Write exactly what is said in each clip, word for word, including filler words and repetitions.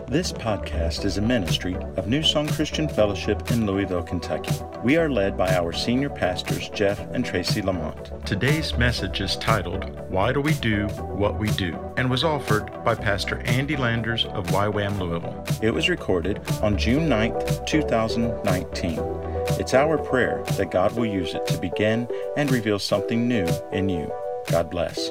This podcast is a ministry of New Song Christian Fellowship in Louisville, Kentucky. We are led by our senior pastors, Jeff and Tracy Lamont. Today's message is titled, Why Do We Do What We Do? And was offered by Pastor Andy Landers of Y WAM Louisville. It was recorded on June ninth, two thousand nineteen. It's our prayer that God will use it to begin and reveal something new in you. God bless.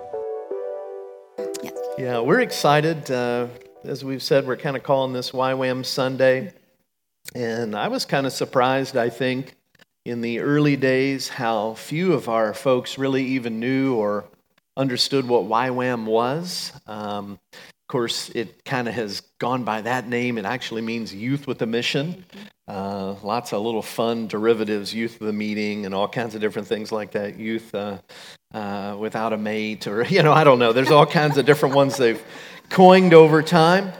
Yeah, we're excited. Uh, as we've said, we're kind of calling this Y WAM Sunday. And I was kind of surprised, I think, in the early days how few of our folks really even knew or understood what Y WAM was. Um, of course, it kind of has gone by that name. It actually means Youth with a Mission. Uh, lots of little fun derivatives, Youth of the Meeting, and all kinds of different things like that. Youth uh, uh, without a mate, or, you know, I don't know. There's all kinds of different ones they've coined over time.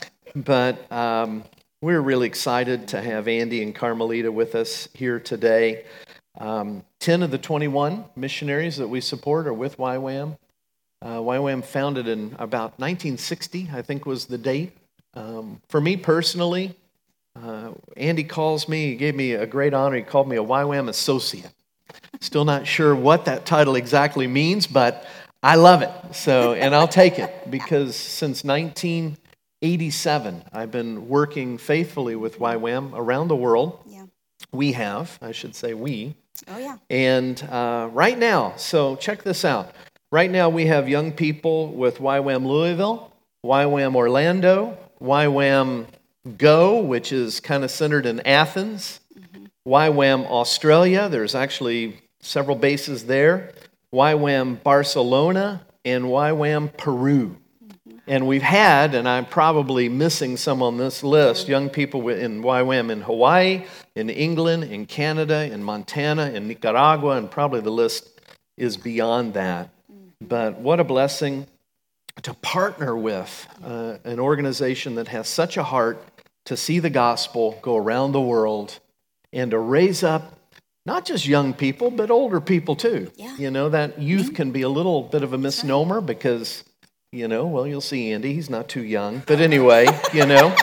But um, we're really excited to have Andy and Carmelita with us here today. Um, ten of the twenty-one missionaries that we support are with Y WAM. Uh, Y WAM founded in about nineteen sixty, I think was the date. Um, for me personally, uh, Andy calls me, he gave me a great honor, he called me a Y WAM associate. Still not sure what that title exactly means, but I love it. So, and I'll take it, because since nineteen eighty-seven, I've been working faithfully with Y WAM around the world. Yeah. We have, I should say we. Oh, yeah. And uh, right now, so check this out. Right now we have young people with Y WAM Louisville, Y WAM Orlando, Y WAM Go, which is kind of centered in Athens, mm-hmm. Y WAM Australia, there's actually several bases there, Y WAM Barcelona, and Y WAM Peru. Mm-hmm. And we've had, and I'm probably missing some on this list, young people in Y WAM in Hawaii, in England, in Canada, in Montana, in Nicaragua, and probably the list is beyond that. Mm-hmm. But what a blessing to partner with uh, an organization that has such a heart to see the gospel go around the world and to raise up not just young people, but older people too. Yeah. You know, that youth can be a little bit of a misnomer because, you know, well, you'll see Andy, he's not too young. But anyway, you know,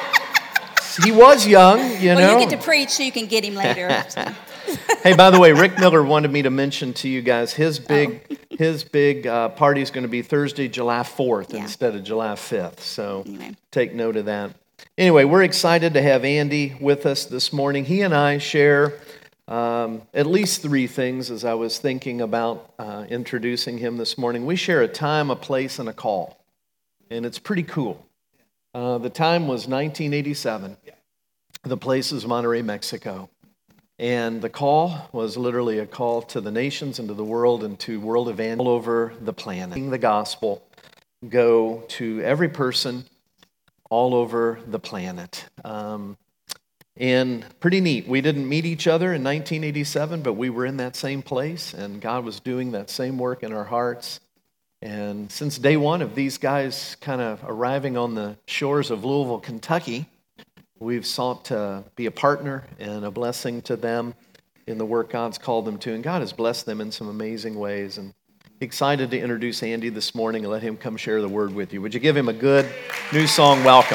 he was young, you well, know. Well, you get to preach so you can get him later. Hey, by the way, Rick Miller wanted me to mention to you guys, his big oh. his big uh, party is going to be Thursday, July fourth yeah. instead of July fifth. So anyway. Take note of that. Anyway, we're excited to have Andy with us this morning. He and I share um, at least three things as I was thinking about uh, introducing him this morning. We share a time, a place, and a call. And it's pretty cool. Uh, the time was nineteen eighty-seven. The place is Monterrey, Mexico. And the call was literally a call to the nations and to the world and to world evangelists all over the planet. The gospel go to every person all over the planet. Um, and pretty neat. We didn't meet each other in nineteen eighty-seven, but we were in that same place, and God was doing that same work in our hearts. And since day one of these guys kind of arriving on the shores of Louisville, Kentucky, we've sought to be a partner and a blessing to them in the work God's called them to. And God has blessed them in some amazing ways. And excited to introduce Andy this morning and let him come share the word with you. Would you give him a good New Song welcome?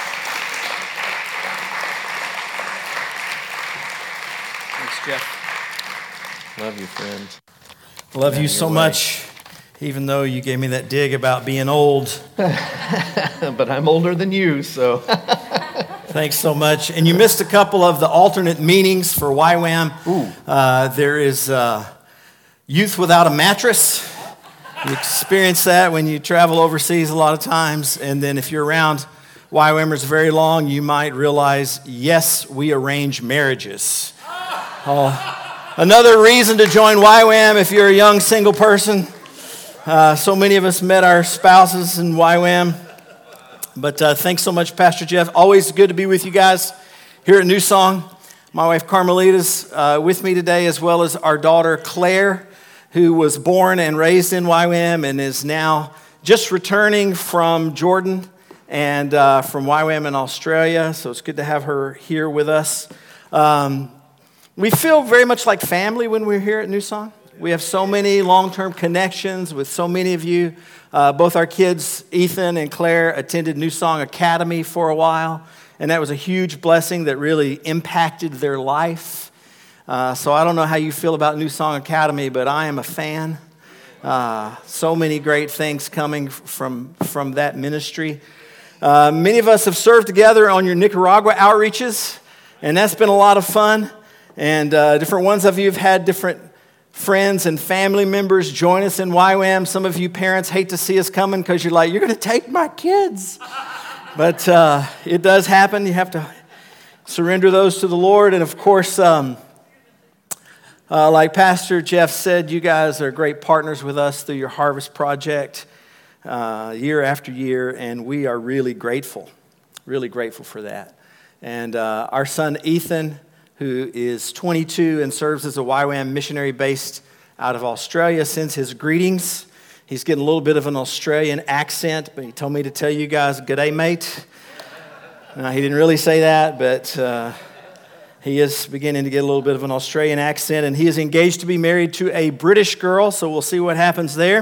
Thanks, Jeff. Love you, friend. Love you so much, even though you gave me that dig about being old. But I'm older than you, so... Thanks so much. And you missed a couple of the alternate meanings for Y WAM. Uh, there is uh, Youth Without a Mattress. You experience that when you travel overseas a lot of times. And then if you're around Y WAMers very long, you might realize, yes, we arrange marriages. Uh, another reason to join Y WAM if you're a young single person. Uh, so many of us met our spouses in Y WAM. But uh, thanks so much, Pastor Jeff. Always good to be with you guys here at New Song. My wife Carmelita's uh, with me today, as well as our daughter Claire, who was born and raised in Y WAM and is now just returning from Jordan and uh, from Y WAM in Australia. So it's good to have her here with us. Um, we feel very much like family when we're here at New Song. We have so many long-term connections with so many of you. Uh, both our kids, Ethan and Claire, attended New Song Academy for a while, and that was a huge blessing that really impacted their life. Uh, so I don't know how you feel about New Song Academy, but I am a fan. Uh, so many great things coming from, from that ministry. Uh, many of us have served together on your Nicaragua outreaches, and that's been a lot of fun. And uh, different ones of you have had different friends and family members join us in Y WAM. Some of you parents hate to see us coming because you're like, you're going to take my kids. But uh, it does happen. You have to surrender those to the Lord. And of course, um, uh, like Pastor Jeff said, you guys are great partners with us through your Harvest Project uh, year after year. And we are really grateful, really grateful for that. And uh, our son, Ethan, who is twenty-two and serves as a Y WAM missionary based out of Australia, sends his greetings. He's getting a little bit of an Australian accent, but he told me to tell you guys, "G'day, mate." Now, he didn't really say that, but uh, he is beginning to get a little bit of an Australian accent, and he is engaged to be married to a British girl, so we'll see what happens there.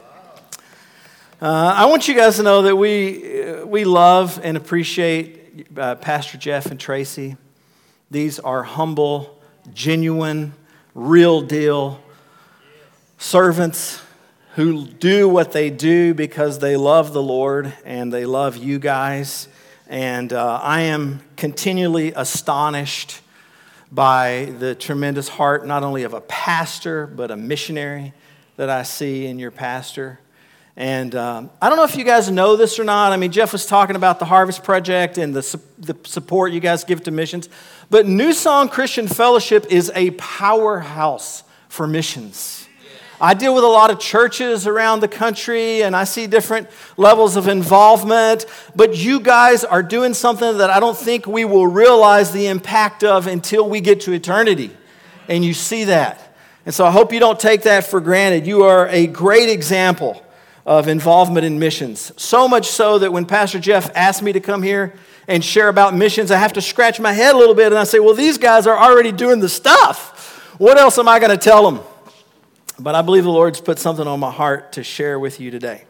Uh, I want you guys to know that we, we love and appreciate uh, Pastor Jeff and Tracy. These are humble, genuine, real deal servants who do what they do because they love the Lord and they love you guys. And uh, I am continually astonished by the tremendous heart, not only of a pastor, but a missionary that I see in your pastor. And um, I don't know if you guys know this or not. I mean, Jeff was talking about the Harvest Project and the, su- the support you guys give to missions. But New Song Christian Fellowship is a powerhouse for missions. I deal with a lot of churches around the country, and I see different levels of involvement. But you guys are doing something that I don't think we will realize the impact of until we get to eternity. And you see that. And so I hope you don't take that for granted. You are a great example of involvement in missions. So much so that when Pastor Jeff asked me to come here and share about missions, I have to scratch my head a little bit and I say, well, these guys are already doing the stuff. What else am I going to tell them? But I believe the Lord's put something on my heart to share with you today.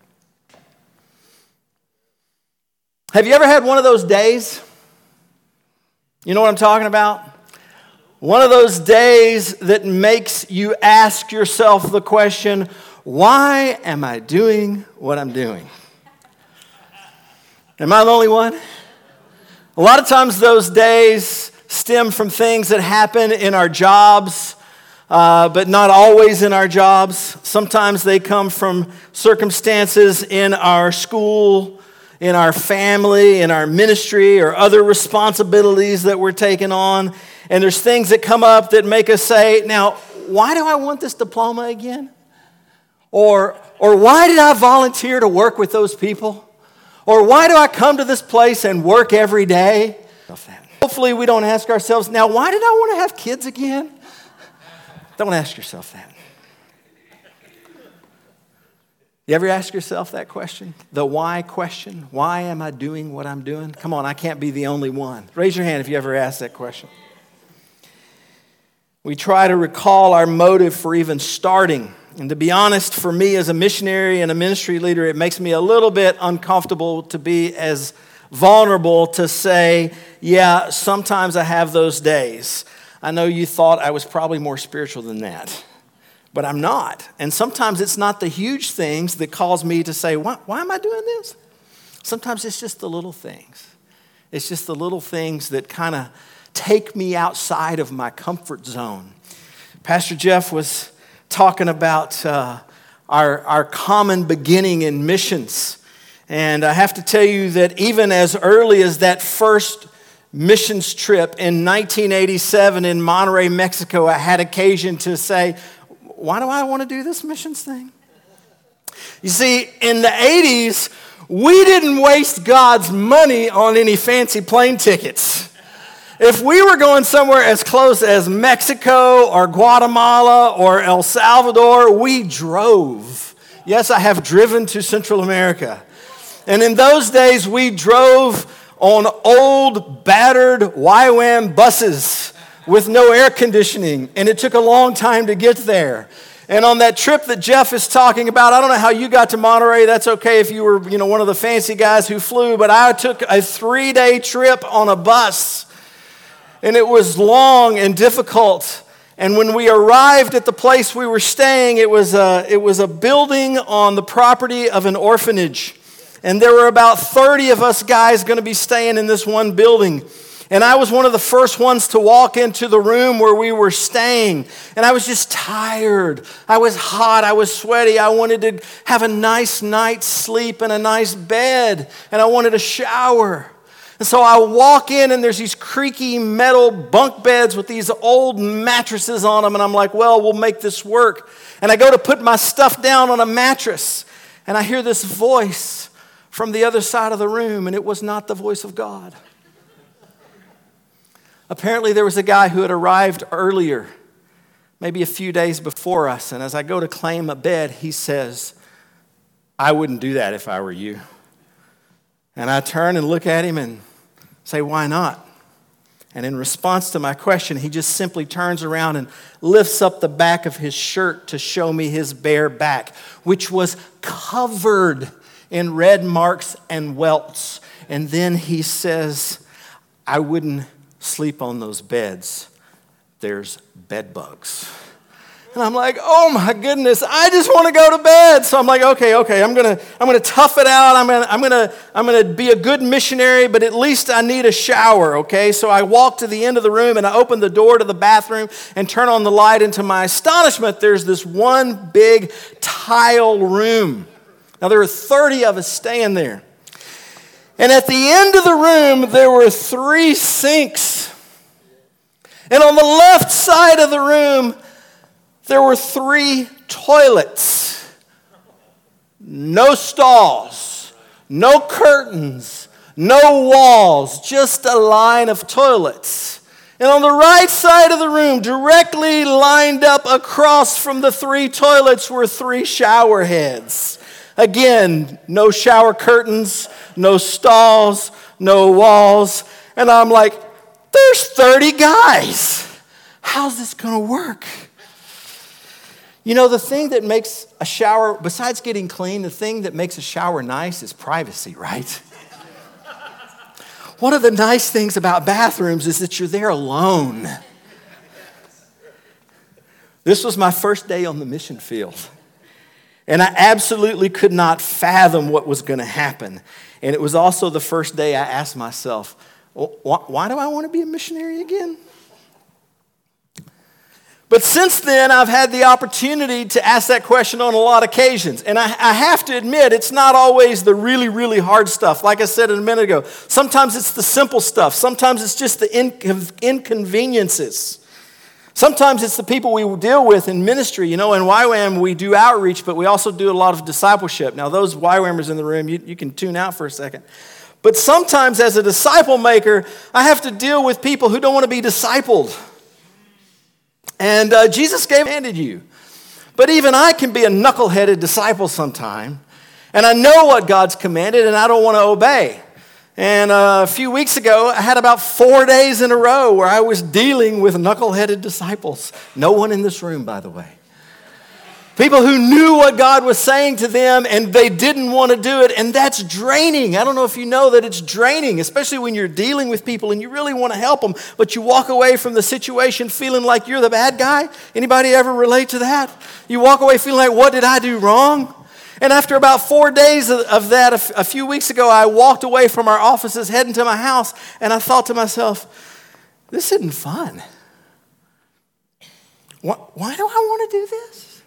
Have you ever had one of those days? You know what I'm talking about? One of those days that makes you ask yourself the question, why am I doing what I'm doing? Am I the only one? A lot of times those days stem from things that happen in our jobs, uh, but not always in our jobs. Sometimes they come from circumstances in our school, in our family, in our ministry, or other responsibilities that we're taking on. And there's things that come up that make us say, now, why do I want this diploma again? Or, or why did I volunteer to work with those people? Or why do I come to this place and work every day? Hopefully we don't ask ourselves, now why did I want to have kids again? Don't ask yourself that. You ever ask yourself that question? The why question? Why am I doing what I'm doing? Come on, I can't be the only one. Raise your hand if you ever asked that question. We try to recall our motive for even starting. And to be honest, for me as a missionary and a ministry leader, it makes me a little bit uncomfortable to be as vulnerable to say, yeah, sometimes I have those days. I know you thought I was probably more spiritual than that, but I'm not. And sometimes it's not the huge things that cause me to say, why, why am I doing this? Sometimes it's just the little things. It's just the little things that kind of take me outside of my comfort zone. Pastor Jeff was talking about uh, our, our common beginning in missions. And I have to tell you that even as early as that first missions trip in nineteen eighty-seven in Monterrey, Mexico, I had occasion to say, why do I want to do this missions thing? You see, in the eighties, we didn't waste God's money on any fancy plane tickets. If we were going somewhere as close as Mexico or Guatemala or El Salvador, we drove. Yes, I have driven to Central America. And in those days, we drove on old, battered Y WAM buses with no air conditioning, and it took a long time to get there. And on that trip that Jeff is talking about, I don't know how you got to Monterey. That's okay if you were, you know, one of the fancy guys who flew, but I took a three-day trip on a bus, and it was long and difficult. And when we arrived at the place we were staying, it was a, it was a building on the property of an orphanage. And there were about thirty of us guys going to be staying in this one building. And I was one of the first ones to walk into the room where we were staying. And I was just tired. I was hot. I was sweaty. I wanted to have a nice night's sleep and a nice bed. And I wanted a shower. And so I walk in, and there's these creaky metal bunk beds with these old mattresses on them. And I'm like, well, we'll make this work. And I go to put my stuff down on a mattress. And I hear this voice from the other side of the room. And it was not the voice of God. Apparently, there was a guy who had arrived earlier, maybe a few days before us. And as I go to claim a bed, he says, I wouldn't do that if I were you. And I turn and look at him and say, why not? And in response to my question, he just simply turns around and lifts up the back of his shirt to show me his bare back, which was covered in red marks and welts. And then he says, I wouldn't sleep on those beds. There's bed bugs. And I'm like, oh my goodness, I just want to go to bed. So I'm like, okay, okay, I'm gonna, I'm gonna tough it out. I'm gonna, I'm gonna, I'm gonna be a good missionary, but at least I need a shower, okay? So I walk to the end of the room and I open the door to the bathroom and turn on the light. And to my astonishment, there's this one big tile room. Now there are thirty of us staying there. And at the end of the room, there were three sinks. And on the left side of the room, there were three toilets. No stalls, no curtains, no walls, just a line of toilets. And on the right side of the room, directly lined up across from the three toilets, were three shower heads. Again, no shower curtains, no stalls, no walls. And I'm like, there's thirty guys. How's this going to work? You know, the thing that makes a shower, besides getting clean, the thing that makes a shower nice is privacy, right? One of the nice things about bathrooms is that you're there alone. This was my first day on the mission field. And I absolutely could not fathom what was going to happen. And it was also the first day I asked myself, why do I want to be a missionary again? But since then, I've had the opportunity to ask that question on a lot of occasions. And I, I have to admit, it's not always the really, really hard stuff. Like I said a minute ago, sometimes it's the simple stuff. Sometimes it's just the incon- inconveniences. Sometimes it's the people we deal with in ministry. You know, in Y WAM, we do outreach, but we also do a lot of discipleship. Now, those Y WAMers in the room, you, you can tune out for a second. But sometimes as a disciple maker, I have to deal with people who don't want to be discipled. And uh, Jesus gave handed you. But even I can be a knuckleheaded disciple sometime. And I know what God's commanded, and I don't want to obey. And uh, a few weeks ago, I had about four days in a row where I was dealing with knuckleheaded disciples. No one in this room, by the way. People who knew what God was saying to them, and they didn't want to do it, and that's draining. I don't know if you know that it's draining, especially when you're dealing with people and you really want to help them, but you walk away from the situation feeling like you're the bad guy. Anybody ever relate to that? You walk away feeling like, what did I do wrong? And after about four days of that, a few weeks ago, I walked away from our offices, heading to my house, and I thought to myself, this isn't fun. Why do I want to do this?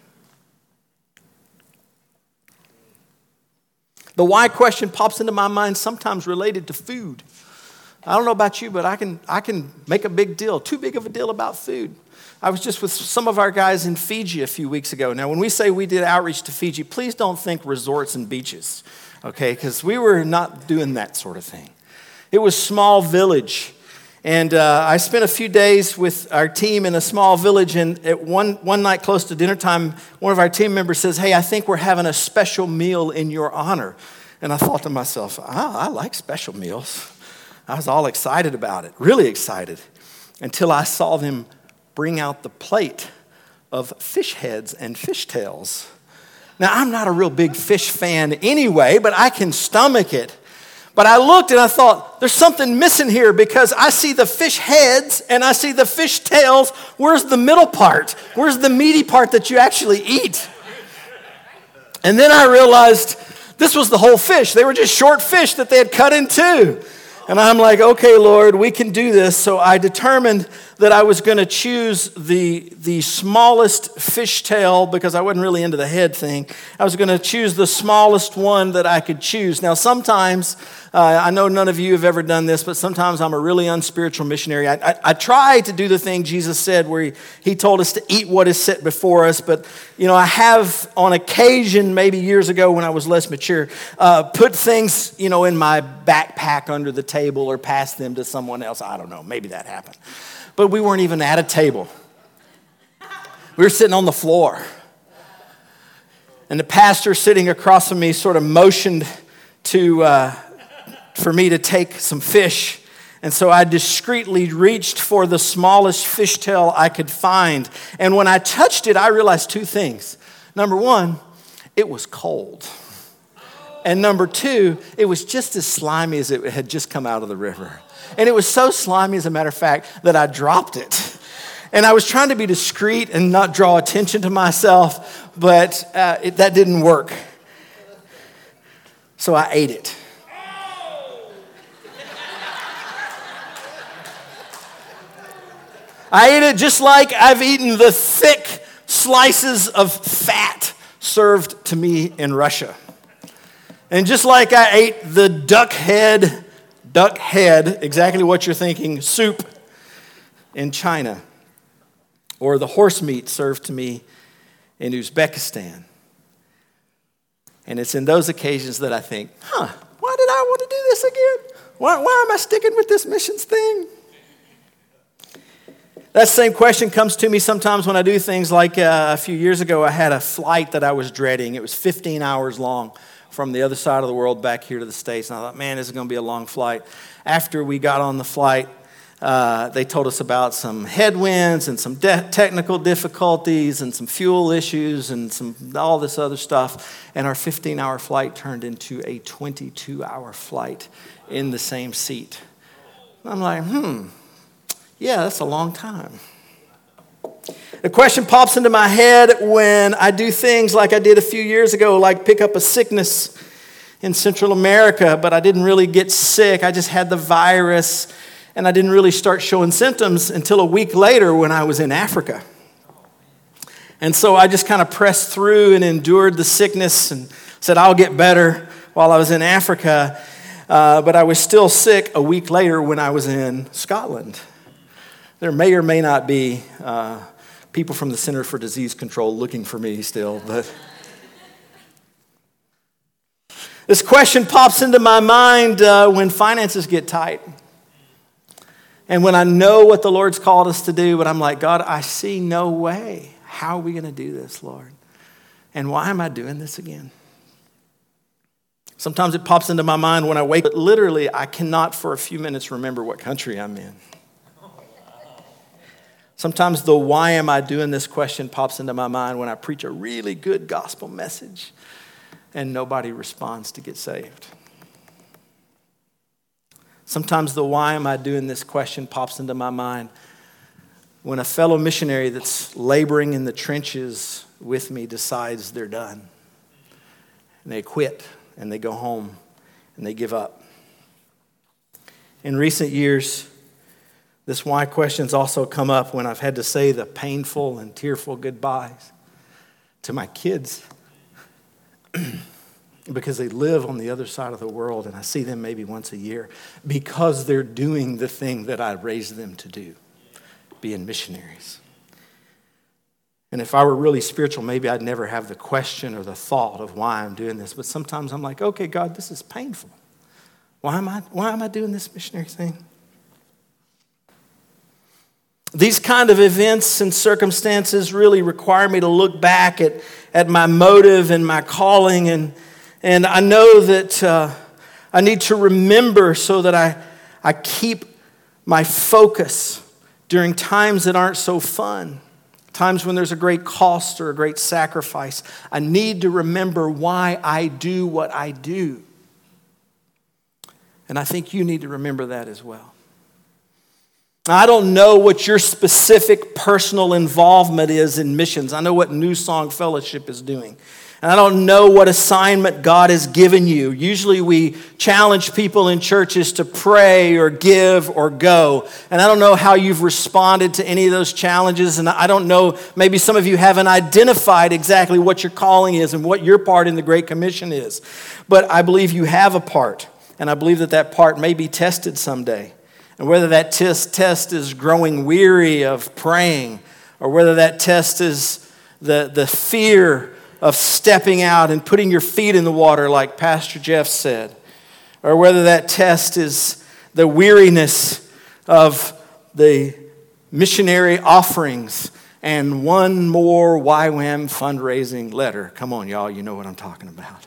The why question pops into my mind sometimes related to food. I don't know about you, but I can, I can make a big deal, too big of a deal about food. I was just with some of our guys in Fiji a few weeks ago. Now, when we say we did outreach to Fiji, please don't think resorts and beaches, okay? Because we were not doing that sort of thing. It was small village. And uh, I spent a few days with our team in a small village, and at one, one night close to dinner time, one of our team members says, hey, I think we're having a special meal in your honor. And I thought to myself, oh, I like special meals. I was all excited about it, really excited. until I saw them bring out the plate of fish heads and fish tails. Now, I'm not a real big fish fan anyway, but I can stomach it. But I looked and I thought, there's something missing here because I see the fish heads and I see the fish tails. Where's the middle part? Where's the meaty part that you actually eat? And then I realized this was the whole fish. They were just short fish that they had cut in two. And I'm like, okay, Lord, we can do this. So I determined that I was going to choose the, the smallest fish tail because I wasn't really into the head thing. I was going to choose the smallest one that I could choose. Now, sometimes, uh, I know none of you have ever done this, but sometimes I'm a really unspiritual missionary. I, I, I try to do the thing Jesus said where he, he told us to eat what is set before us. But, you know, I have on occasion, maybe years ago when I was less mature, uh, put things, you know, in my backpack under the table or pass them to someone else. I don't know. Maybe that happened. But we weren't even at a table. We were sitting on the floor. And the pastor sitting across from me sort of motioned to uh, for me to take some fish. And so I discreetly reached for the smallest fishtail I could find. And when I touched it, I realized two things. Number one, it was cold. And number two, it was just as slimy as it had just come out of the river. And it was so slimy, as a matter of fact, that I dropped it. And I was trying to be discreet and not draw attention to myself, but uh, it, that didn't work. So I ate it. I ate it just like I've eaten the thick slices of fat served to me in Russia. And just like I ate the duck head, duck head, exactly what you're thinking, soup in China, or the horse meat served to me in Uzbekistan. And it's in those occasions that I think, huh, why did I want to do this again? Why, why am I sticking with this missions thing? That same question comes to me sometimes when I do things like uh, a few years ago, I had a flight that I was dreading. It was fifteen hours long from the other side of the world back here to the States. And I thought, man, this is going to be a long flight. After we got on the flight, uh, they told us about some headwinds and some de- technical difficulties and some fuel issues and some all this other stuff. And our fifteen-hour flight turned into a twenty-two-hour flight in the same seat. I'm like, hmm. Yeah, that's a long time. The question pops into my head when I do things like I did a few years ago, like pick up a sickness in Central America, but I didn't really get sick. I just had the virus, and I didn't really start showing symptoms until a week later when I was in Africa. And so I just kind of pressed through and endured the sickness and said, I'll get better while I was in Africa. Uh, but I was still sick a week later when I was in Scotland. There may or may not be uh, people from the Center for Disease Control looking for me still, but this question pops into my mind uh, when finances get tight. And when I know what the Lord's called us to do, but I'm like, God, I see no way. How are we going to do this, Lord? And why am I doing this again? Sometimes it pops into my mind when I wake up, but literally I cannot for a few minutes remember what country I'm in. Sometimes the why am I doing this question pops into my mind when I preach a really good gospel message and nobody responds to get saved. Sometimes the why am I doing this question pops into my mind when a fellow missionary that's laboring in the trenches with me decides they're done. And they quit and they go home and they give up. In recent years, this why question's also come up when I've had to say the painful and tearful goodbyes to my kids because they live on the other side of the world and I see them maybe once a year because they're doing the thing that I raised them to do, being missionaries. And if I were really spiritual, maybe I'd never have the question or the thought of why I'm doing this. But sometimes I'm like, okay, God, this is painful. Why am I, why am I doing this missionary thing? These kind of events and circumstances really require me to look back at, at my motive and my calling. And, and I know that uh, I need to remember so that I, I keep my focus during times that aren't so fun, times when there's a great cost or a great sacrifice, I need to remember why I do what I do. And I think you need to remember that as well. I don't know what your specific personal involvement is in missions. I know what New Song Fellowship is doing. And I don't know what assignment God has given you. Usually we challenge people in churches to pray or give or go. And I don't know how you've responded to any of those challenges. And I don't know, maybe some of you haven't identified exactly what your calling is and what your part in the Great Commission is. But I believe you have a part. And I believe that that part may be tested someday. And whether that test, test is growing weary of praying, or whether that test is the, the fear of stepping out and putting your feet in the water like Pastor Jeff said, or whether that test is the weariness of the missionary offerings and one more Y WAM fundraising letter. Come on, y'all, you know what I'm talking about.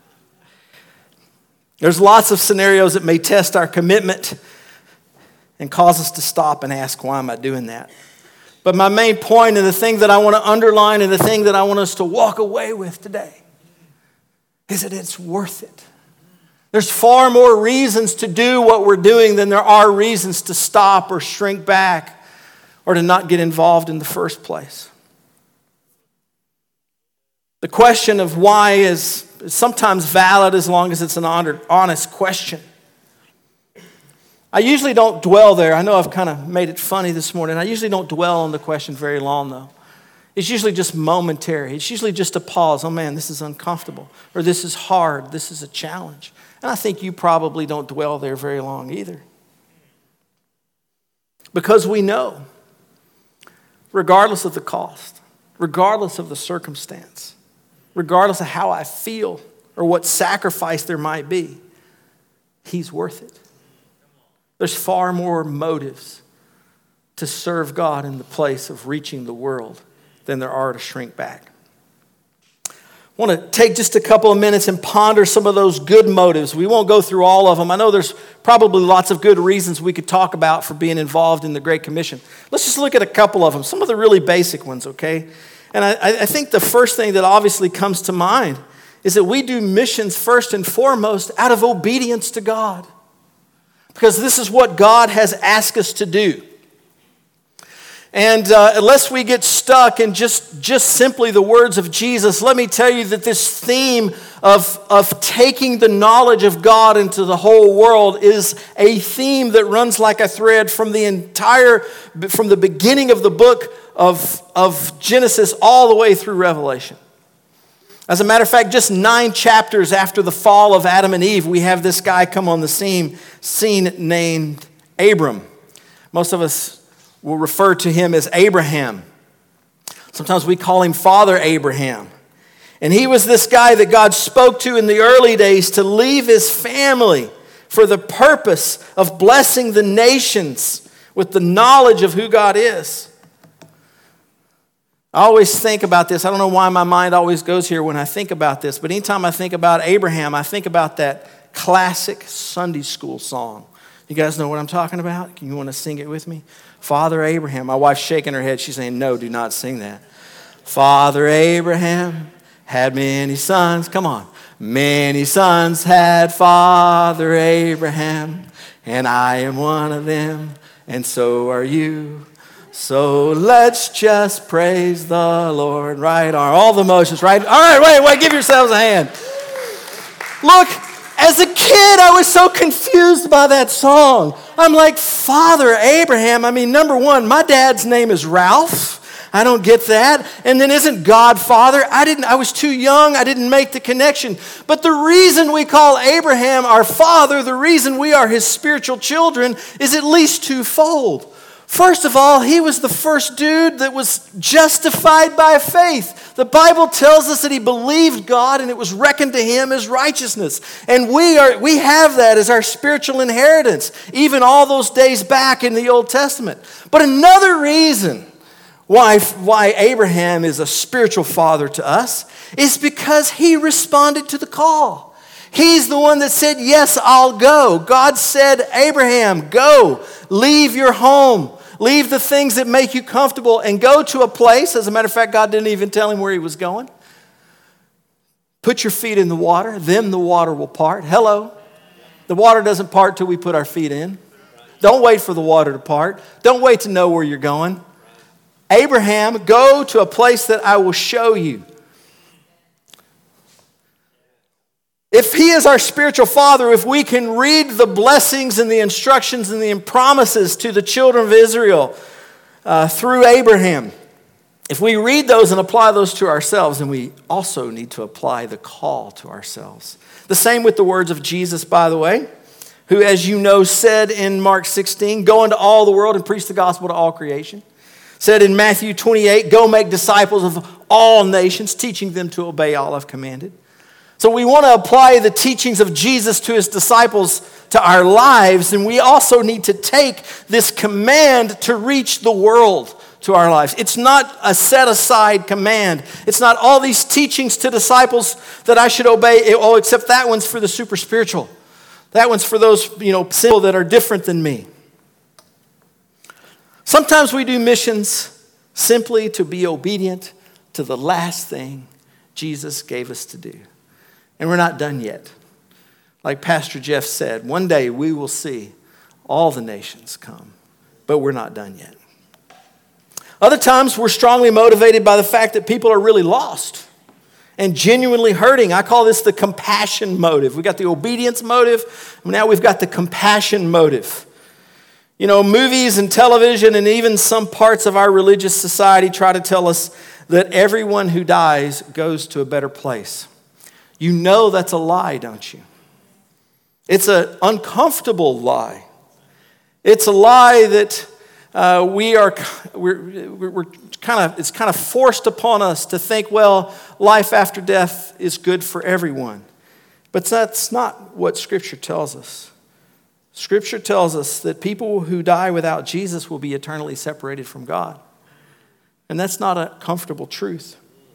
There's lots of scenarios that may test our commitment and cause us to stop and ask, why am I doing that? But my main point and the thing that I want to underline and the thing that I want us to walk away with today is that it's worth it. There's far more reasons to do what we're doing than there are reasons to stop or shrink back or to not get involved in the first place. The question of why is sometimes valid as long as it's an honest question. I usually don't dwell there. I know I've kind of made it funny this morning. I usually don't dwell on the question very long, though. It's usually just momentary. It's usually just a pause. Oh, man, this is uncomfortable. Or this is hard. This is a challenge. And I think you probably don't dwell there very long either. Because we know, regardless of the cost, regardless of the circumstance, regardless of how I feel or what sacrifice there might be, He's worth it. There's far more motives to serve God in the place of reaching the world than there are to shrink back. I want to take just a couple of minutes and ponder some of those good motives. We won't go through all of them. I know there's probably lots of good reasons we could talk about for being involved in the Great Commission. Let's just look at a couple of them, some of the really basic ones, okay? And I, I think the first thing that obviously comes to mind is that we do missions first and foremost out of obedience to God. Because this is what God has asked us to do. And uh, unless we get stuck in just, just simply the words of Jesus, let me tell you that this theme of, of taking the knowledge of God into the whole world is a theme that runs like a thread from the entire, from the beginning of the book of, of Genesis all the way through Revelation. As a matter of fact, just nine chapters after the fall of Adam and Eve, we have this guy come on the scene, scene named Abram. Most of us will refer to him as Abraham. Sometimes we call him Father Abraham. And he was this guy that God spoke to in the early days to leave his family for the purpose of blessing the nations with the knowledge of who God is. I always think about this. I don't know why my mind always goes here when I think about this, but anytime I think about Abraham, I think about that classic Sunday school song. You guys know what I'm talking about? You want to sing it with me? Father Abraham. My wife's shaking her head. She's saying, no, do not sing that. Father Abraham had many sons. Come on. Many sons had Father Abraham, and I am one of them, and so are you. So let's just praise the Lord. Right arm, all the motions, right? All right, wait, wait, give yourselves a hand. Look, as a kid, I was so confused by that song. I'm like, Father Abraham. I mean, number one, my dad's name is Ralph. I don't get that. And then isn't God Father? I didn't, I was too young. I didn't make the connection. But the reason we call Abraham our father, the reason we are his spiritual children is at least twofold. First of all, he was the first dude that was justified by faith. The Bible tells us that he believed God and it was reckoned to him as righteousness. And we are we have that as our spiritual inheritance, even all those days back in the Old Testament. But another reason why, why Abraham is a spiritual father to us is because he responded to the call. He's the one that said, yes, I'll go. God said, Abraham, go, leave your home. Leave the things that make you comfortable and go to a place. As a matter of fact, God didn't even tell him where he was going. Put your feet in the water, then the water will part. Hello. The water doesn't part till we put our feet in. Don't wait for the water to part. Don't wait to know where you're going. Abraham, go to a place that I will show you. If he is our spiritual father, if we can read the blessings and the instructions and the promises to the children of Israel uh, through Abraham, if we read those and apply those to ourselves, then we also need to apply the call to ourselves. The same with the words of Jesus, by the way, who, as you know, said in Mark sixteen, go into all the world and preach the gospel to all creation. Said in Matthew twenty-eight, go make disciples of all nations, teaching them to obey all I've commanded. So we want to apply the teachings of Jesus to his disciples to our lives, and we also need to take this command to reach the world to our lives. It's not a set-aside command. It's not all these teachings to disciples that I should obey, oh, except that one's for the super spiritual. That one's for those, you know, people that are different than me. Sometimes we do missions simply to be obedient to the last thing Jesus gave us to do. And we're not done yet. Like Pastor Jeff said, one day we will see all the nations come, but we're not done yet. Other times we're strongly motivated by the fact that people are really lost and genuinely hurting. I call this the compassion motive. We got the obedience motive, now we've got the compassion motive. You know, movies and television and even some parts of our religious society try to tell us that everyone who dies goes to a better place. You know that's a lie, don't you? It's an uncomfortable lie. It's a lie that uh, we are we're, we're kind of it's kind of forced upon us to think, well, life after death is good for everyone. But that's not what Scripture tells us. Scripture tells us that people who die without Jesus will be eternally separated from God. And that's not a comfortable truth.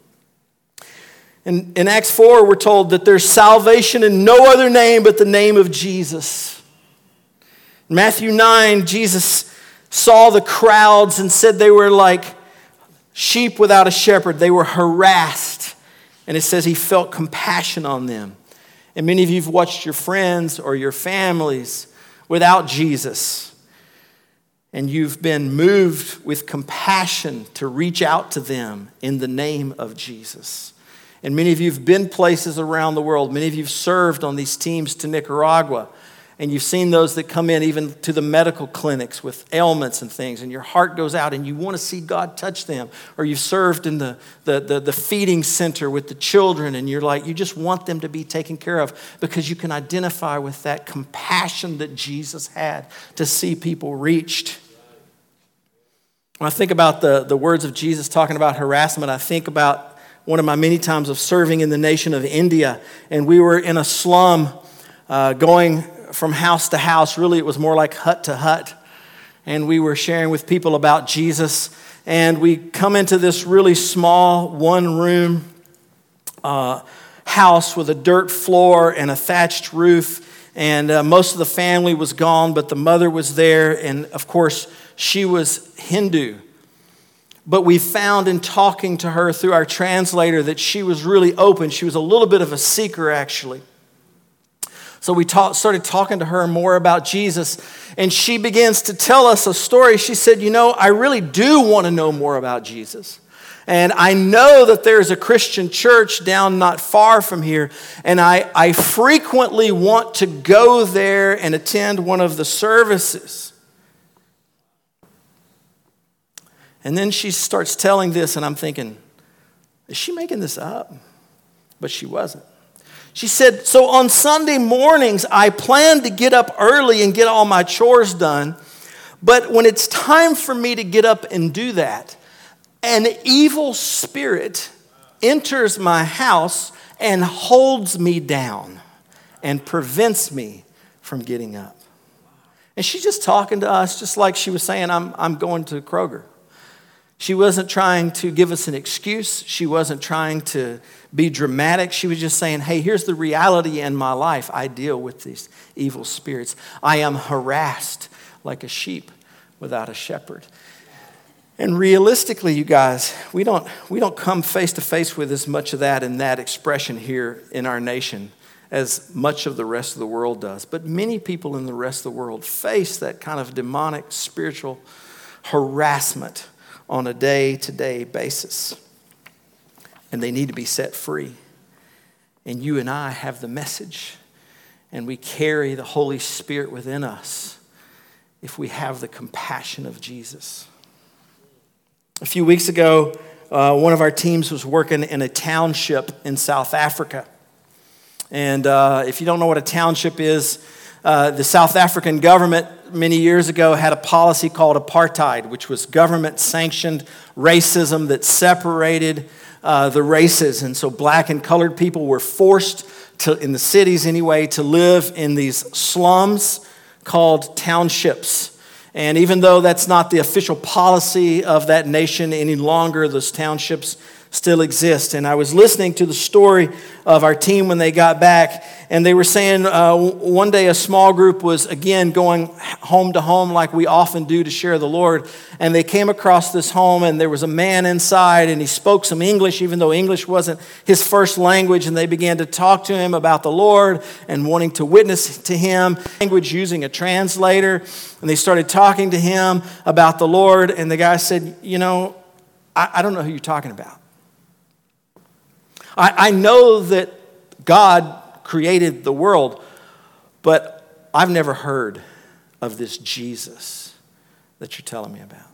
In, in Acts four, we're told that there's salvation in no other name but the name of Jesus. In Matthew nine, Jesus saw the crowds and said they were like sheep without a shepherd. They were harassed. And it says he felt compassion on them. And many of you have watched your friends or your families without Jesus. And you've been moved with compassion to reach out to them in the name of Jesus. And many of you have been places around the world. Many of you have served on these teams to Nicaragua. And you've seen those that come in even to the medical clinics with ailments and things. And your heart goes out and you want to see God touch them. Or you've served in the, the, the, the feeding center with the children. And you're like, you just want them to be taken care of. Because you can identify with that compassion that Jesus had to see people reached. When I think about the, the words of Jesus talking about harassment, I think about one of my many times of serving in the nation of India. And we were in a slum uh, going from house to house. Really, it was more like hut to hut. And we were sharing with people about Jesus. And we come into this really small one-room uh, house with a dirt floor and a thatched roof. And uh, most of the family was gone, but the mother was there. And, of course, she was Hindu. But we found in talking to her through our translator that she was really open. She was a little bit of a seeker, actually. So we talk, started talking to her more about Jesus. And she begins to tell us a story. She said, you know, I really do want to know more about Jesus. And I know that there's a Christian church down not far from here. And I, I frequently want to go there and attend one of the services. And then she starts telling this, and I'm thinking, is she making this up? But she wasn't. She said, so on Sunday mornings, I plan to get up early and get all my chores done. But when it's time for me to get up and do that, an evil spirit enters my house and holds me down and prevents me from getting up. And she's just talking to us, just like she was saying, I'm, I'm going to Kroger. She wasn't trying to give us an excuse. She wasn't trying to be dramatic. She was just saying, hey, here's the reality in my life. I deal with these evil spirits. I am harassed like a sheep without a shepherd. And realistically, you guys, we don't we don't come face to face with as much of that in that expression here in our nation as much of the rest of the world does. But many people in the rest of the world face that kind of demonic spiritual harassment on a day-to-day basis. And they need to be set free. And you and I have the message. And we carry the Holy Spirit within us if we have the compassion of Jesus. A few weeks ago, uh, one of our teams was working in a township in South Africa. And uh, if you don't know what a township is, uh, the South African government many years ago had a policy called apartheid, which was government-sanctioned racism that separated uh, the races. And so black and colored people were forced to, in the cities anyway, to live in these slums called townships. And even though that's not the official policy of that nation any longer, those townships still exist. And I was listening to the story of our team when they got back, and they were saying uh, one day a small group was, again, going home to home like we often do to share the Lord. And they came across this home, and there was a man inside, and he spoke some English, even though English wasn't his first language. And they began to talk to him about the Lord and wanting to witness to him, language using a translator. And they started talking to him about the Lord. And the guy said, you know, I, I don't know who you're talking about. I, I know that God created the world, but I've never heard of this Jesus that you're telling me about.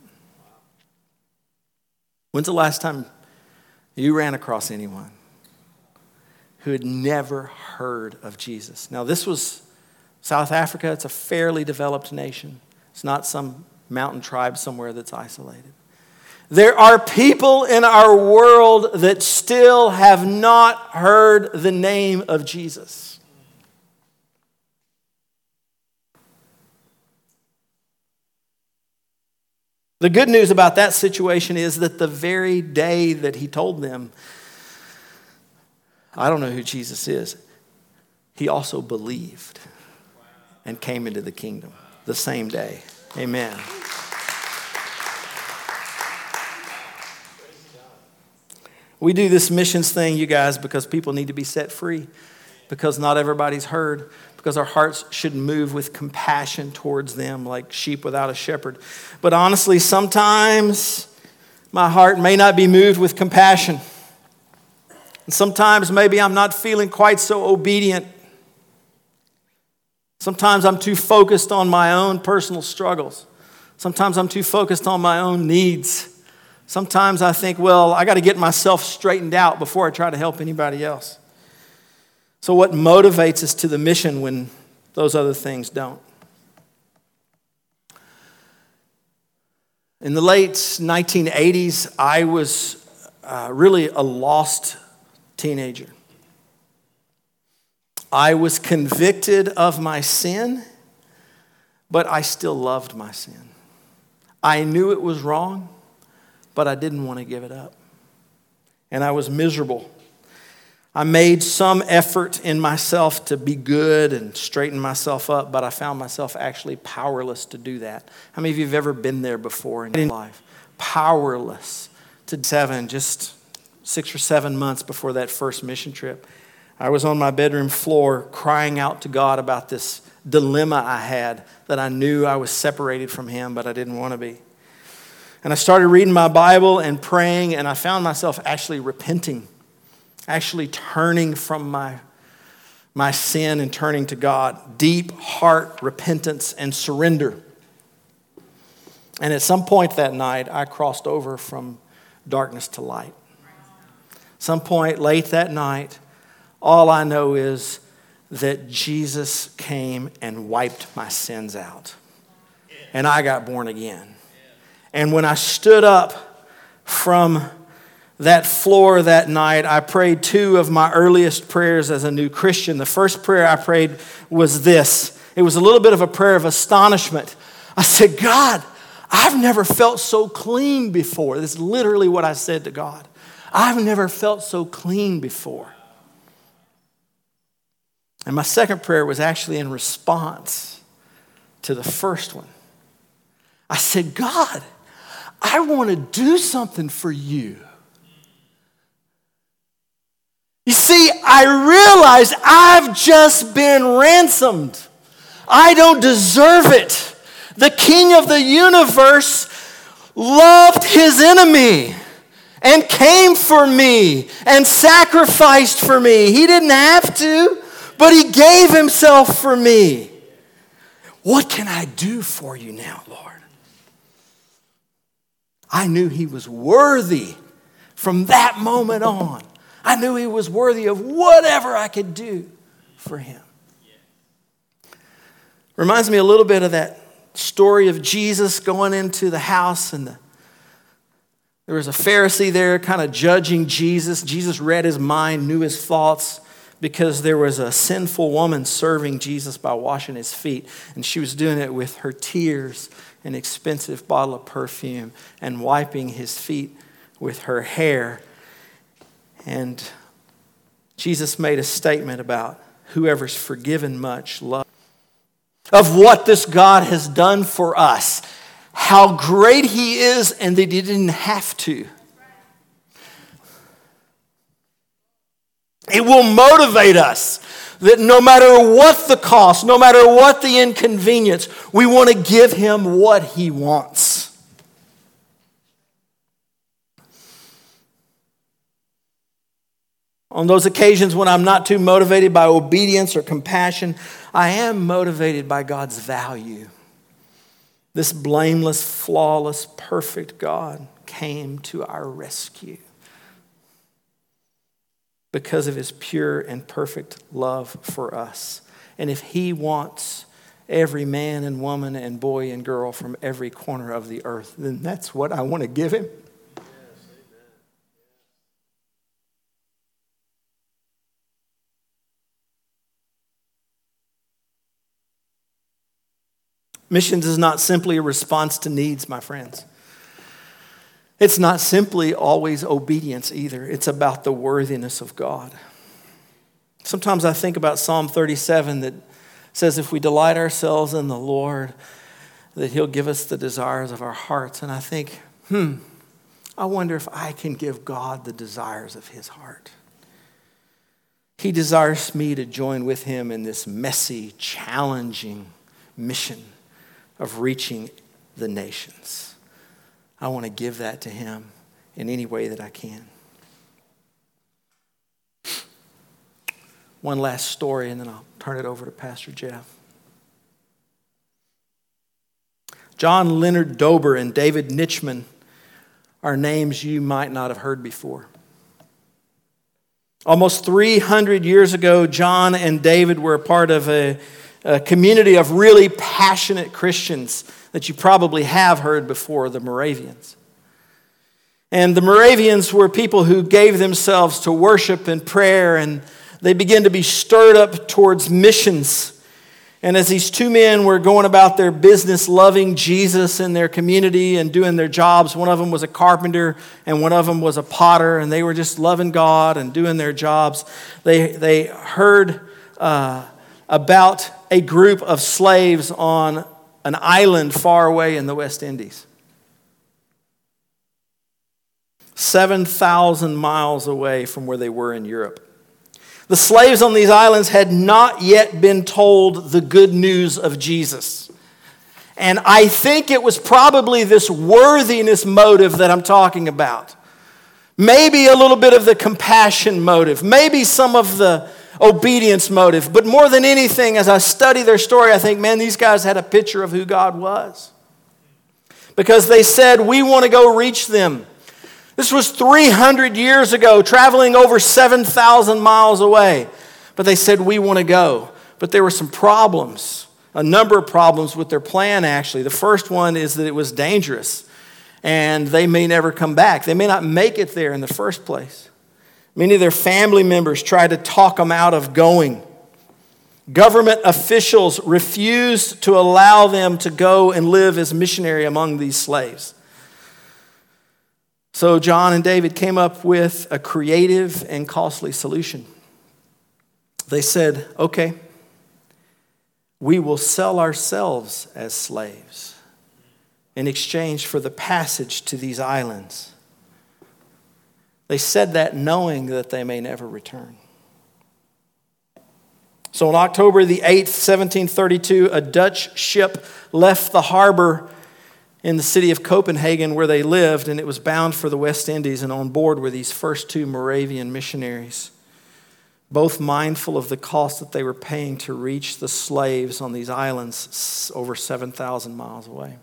When's the last time you ran across anyone who had never heard of Jesus? Now, this was South Africa. It's a fairly developed nation. It's not some mountain tribe somewhere that's isolated. There are people in our world that still have not heard the name of Jesus. The good news about that situation is that the very day that he told them, I don't know who Jesus is, he also believed and came into the kingdom the same day. Amen. We do this missions thing, you guys, because people need to be set free, because not everybody's heard, because our hearts should move with compassion towards them like sheep without a shepherd. But honestly, sometimes my heart may not be moved with compassion. And sometimes maybe I'm not feeling quite so obedient. Sometimes I'm too focused on my own personal struggles. Sometimes I'm too focused on my own needs. Sometimes I think, well, I got to get myself straightened out before I try to help anybody else. So what motivates us to the mission when those other things don't? In the late nineteen eighties, I was uh, really a lost teenager. I was convicted of my sin, but I still loved my sin. I knew it was wrong, but I didn't want to give it up. And I was miserable. I made some effort in myself to be good and straighten myself up, but I found myself actually powerless to do that. How many of you have ever been there before in your life? Powerless to seven, just six or seven months before that first mission trip. I was on my bedroom floor crying out to God about this dilemma I had, that I knew I was separated from Him, but I didn't want to be. And I started reading my Bible and praying, and I found myself actually repenting, actually turning from my, my sin and turning to God. Deep heart repentance and surrender. And at some point that night, I crossed over from darkness to light. Some point late that night, all I know is that Jesus came and wiped my sins out. And I got born again. And when I stood up from that floor that night, I prayed two of my earliest prayers as a new Christian. The first prayer I prayed was this. It was a little bit of a prayer of astonishment. I said, God, I've never felt so clean before. This is literally what I said to God. I've never felt so clean before. And my second prayer was actually in response to the first one. I said, God, I want to do something for you. You see, I realized I've just been ransomed. I don't deserve it. The King of the universe loved his enemy and came for me and sacrificed for me. He didn't have to, but he gave himself for me. What can I do for you now, Lord? I knew he was worthy from that moment on. I knew he was worthy of whatever I could do for him. Reminds me a little bit of that story of Jesus going into the house, and the, there was a Pharisee there kind of judging Jesus. Jesus read his mind, knew his thoughts, because there was a sinful woman serving Jesus by washing his feet, and she was doing it with her tears, an expensive bottle of perfume, and wiping his feet with her hair. And Jesus made a statement about whoever's forgiven much love. Of what this God has done for us, how great he is, and that he didn't have to. It will motivate us that no matter what the cost, no matter what the inconvenience, we want to give him what he wants. On those occasions when I'm not too motivated by obedience or compassion, I am motivated by God's value. This blameless, flawless, perfect God came to our rescue because of his pure and perfect love for us. And if he wants every man and woman and boy and girl from every corner of the earth, then that's what I want to give him. Missions is not simply a response to needs, my friends. It's not simply always obedience either. It's about the worthiness of God. Sometimes I think about Psalm thirty-seven that says if we delight ourselves in the Lord, that he'll give us the desires of our hearts. And I think, hmm, I wonder if I can give God the desires of his heart. He desires me to join with him in this messy, challenging mission of reaching the nations. I want to give that to him in any way that I can. One last story, and then I'll turn it over to Pastor Jeff. John Leonard Dober and David Nitchman are names you might not have heard before. Almost three hundred years ago, John and David were a part of a A community of really passionate Christians that you probably have heard before, the Moravians. And the Moravians were people who gave themselves to worship and prayer, and they began to be stirred up towards missions. And as these two men were going about their business, loving Jesus in their community and doing their jobs, one of them was a carpenter and one of them was a potter, and they were just loving God and doing their jobs. They, they heard uh, about a group of slaves on an island far away in the West Indies. seven thousand miles away from where they were in Europe. The slaves on these islands had not yet been told the good news of Jesus. And I think it was probably this worthiness motive that I'm talking about. Maybe a little bit of the compassion motive. Maybe some of the obedience motive. But more than anything, as I study their story, I think, man, these guys had a picture of who God was. Because they said, we want to go reach them. This was three hundred years ago, traveling over seven thousand miles away. But they said, we want to go. But there were some problems, a number of problems with their plan, actually. The first one is that it was dangerous, and they may never come back. They may not make it there in the first place. Many of their family members tried to talk them out of going. Government officials refused to allow them to go and live as missionary among these slaves. So John and David came up with a creative and costly solution. They said, okay, we will sell ourselves as slaves in exchange for the passage to these islands. They said that knowing that they may never return. So on October the eighth, seventeen thirty-two, a Dutch ship left the harbor in the city of Copenhagen where they lived, and it was bound for the West Indies, and on board were these first two Moravian missionaries, both mindful of the cost that they were paying to reach the slaves on these islands over seven thousand miles away.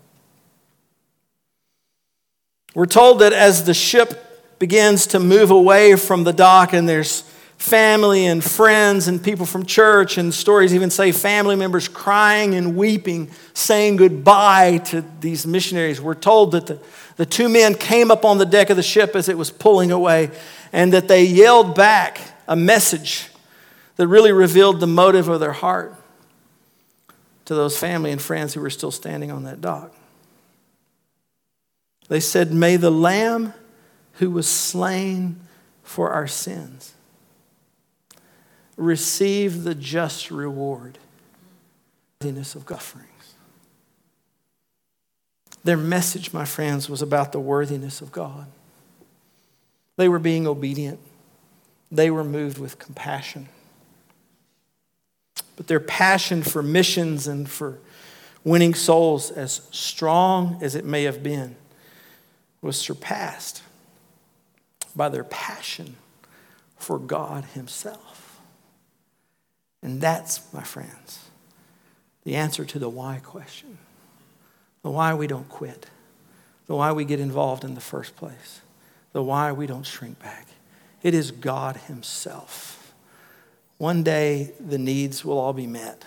We're told that as the ship begins to move away from the dock, and there's family and friends and people from church, and stories even say family members crying and weeping, saying goodbye to these missionaries. We're told that the, the two men came up on the deck of the ship as it was pulling away, and that they yelled back a message that really revealed the motive of their heart to those family and friends who were still standing on that dock. They said, "May the Lamb who was slain for our sins receive the just reward, worthiness of offerings." Their message, my friends, was about the worthiness of God. They were being obedient. They were moved with compassion. But their passion for missions and for winning souls, as strong as it may have been, was surpassed by their passion for God Himself. And that's, my friends, the answer to the why question. The why we don't quit. The why we get involved in the first place. The why we don't shrink back. It is God Himself. One day the needs will all be met.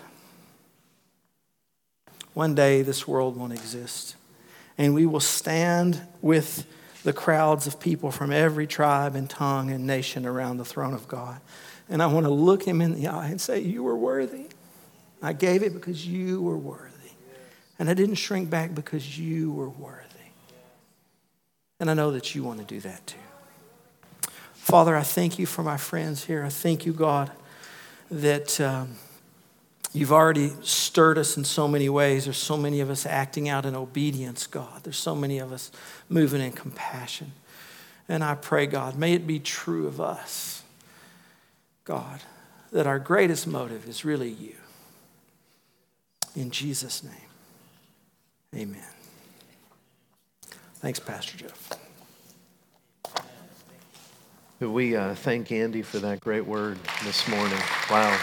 One day this world won't exist. And we will stand with the crowds of people from every tribe and tongue and nation around the throne of God. And I want to look Him in the eye and say, "You were worthy. I gave it because you were worthy. And I didn't shrink back because you were worthy." And I know that you want to do that too. Father, I thank you for my friends here. I thank you, God, that um, you've already stirred us in so many ways. There's so many of us acting out in obedience, God. There's so many of us moving in compassion. And I pray, God, may it be true of us, God, that our greatest motive is really you. In Jesus' name, amen. Thanks, Pastor Jeff. We uh, thank Andy for that great word this morning. Wow.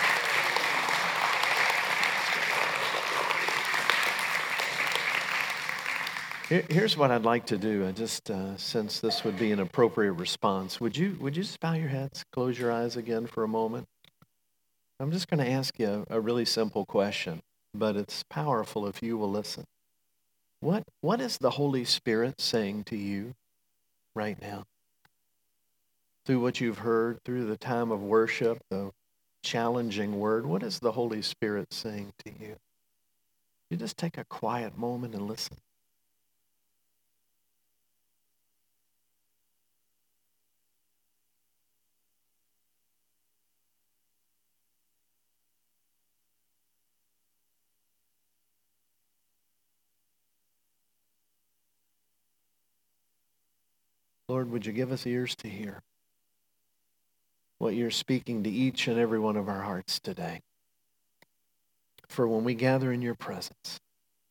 Here's what I'd like to do. I just, uh, since this would be an appropriate response, would you would you just bow your heads, close your eyes again for a moment? I'm just going to ask you a, a really simple question, but it's powerful if you will listen. What what is the Holy Spirit saying to you right now? Through what you've heard, through the time of worship, the challenging word, what is the Holy Spirit saying to you? You just take a quiet moment and listen. Lord, would you give us ears to hear what you're speaking to each and every one of our hearts today? For when we gather in your presence,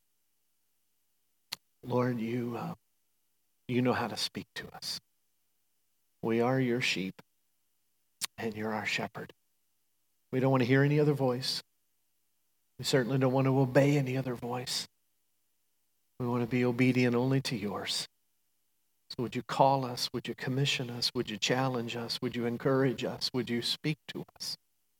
Lord, you, uh, you know how to speak to us. We are your sheep, and you're our shepherd. We don't want to hear any other voice. We certainly don't want to obey any other voice. We want to be obedient only to yours. So would you call us? Would you commission us? Would you challenge us? Would you encourage us? Would you speak to us?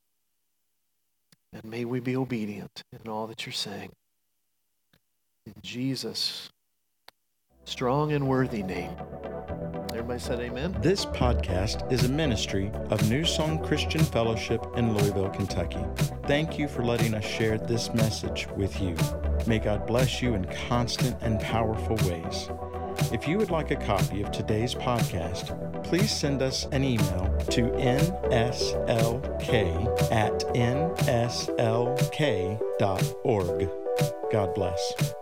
And may we be obedient in all that you're saying. In Jesus' strong and worthy name. Everybody said amen? This podcast is a ministry of New Song Christian Fellowship in Louisville, Kentucky. Thank you for letting us share this message with you. May God bless you in constant and powerful ways. If you would like a copy of today's podcast, please send us an email to n s l k at n s l k dot org. God bless.